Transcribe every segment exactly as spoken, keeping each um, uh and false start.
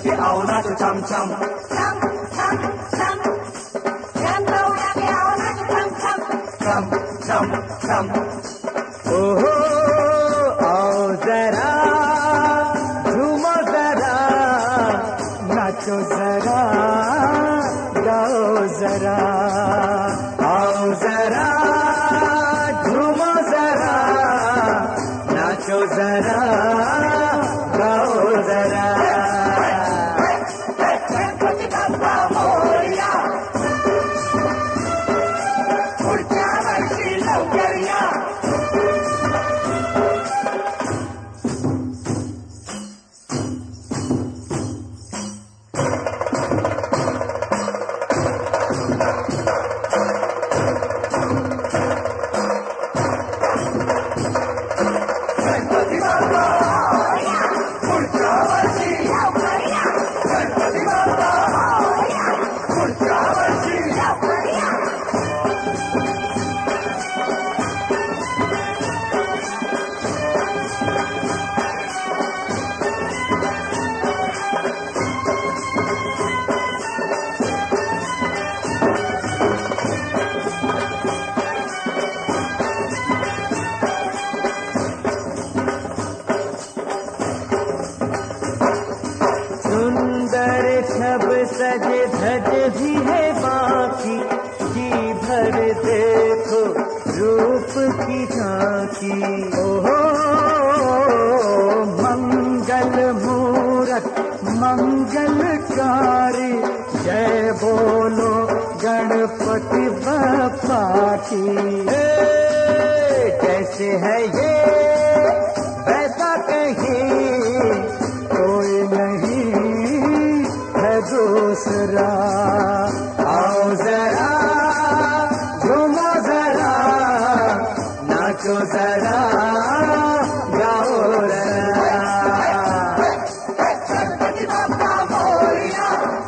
के आओ नाचो छम छम छम छम छम छम लो आगे आओ नाचो छम छम छम छम छम। ओहो आओ जरा झूमो जरा नाचो जरा गाओ जरा। आओ जरा झूमो जरा नाचो जरा गाओ जरा। गणपति बाप्पा मोरया पुढच्या वर्षी लवकर या। गणपती बाप्पा पुढच्या वर्षी लवकर या गणपती बाप्पा पुढच्या वर्षी लवकर या सुंदर छब सज धज भी है बाकी जी भर देखो रूप की झांकी। ओहो मंगल मूरत मंगलकारी जय बोलो गणपति बप्पा की। हे, कैसे है ये वैसा कहीं कोई नहीं है दूसरा। आओ जरा झूमो जरा नाचो जरा गाओ जरा। गणपती बाप्पा मोरया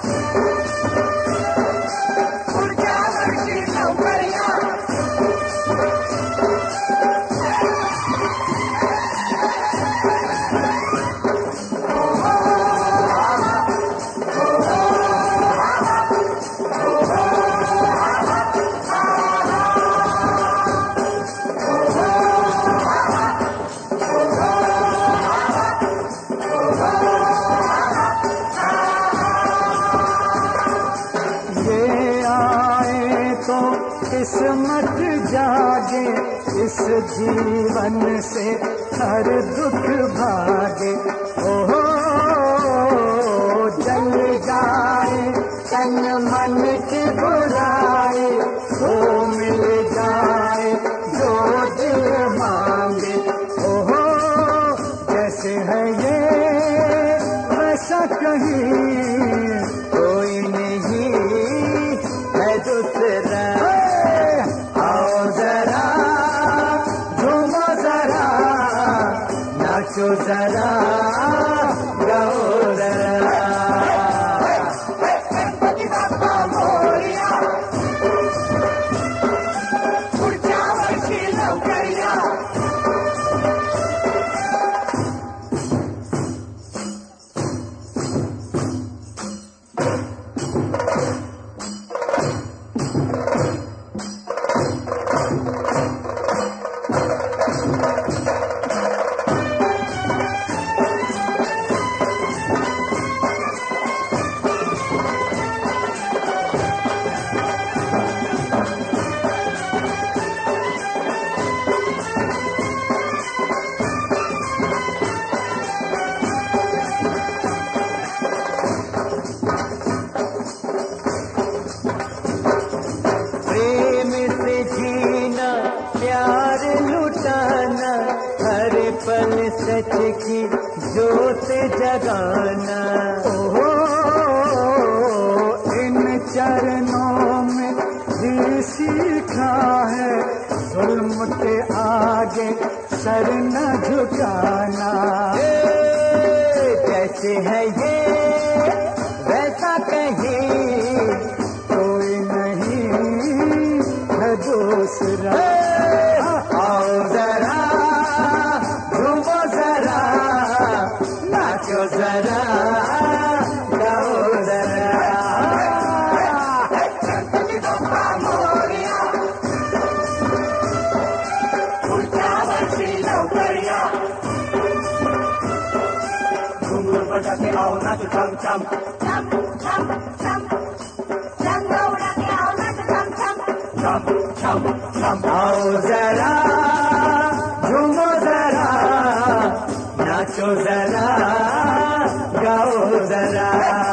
पुढच्या वर्षी लवकर या। ये आए तो किस्मत जागे इस जीवन से हर दुख भागे। ओहो जल जाए तन मन की बुराई वो मिल जाए जो दिल मांगे। ओहो जैसे है ये वैसा कहीं कोई नहीं है दूसरा। आओ जरा झूमो जरा नाचो जरा गाओ जरा। गणपती बाप्पा मोरया पुढच्या वर्षी लवकर या। प्रेम से जीना प्यार लुटाना हर पल सच की जोत जगाना। ओहो इन चरणों में भी सीखा है जुल्म के आगे सर न झुकाना। ए, कैसे है ये वैसा कहीं कोई नहीं है दूसरा। आओ जरा झूमो जरा नाचो जरा छम छम छम आओ जरा झूमो जरा नाचो जरा गाओ जरा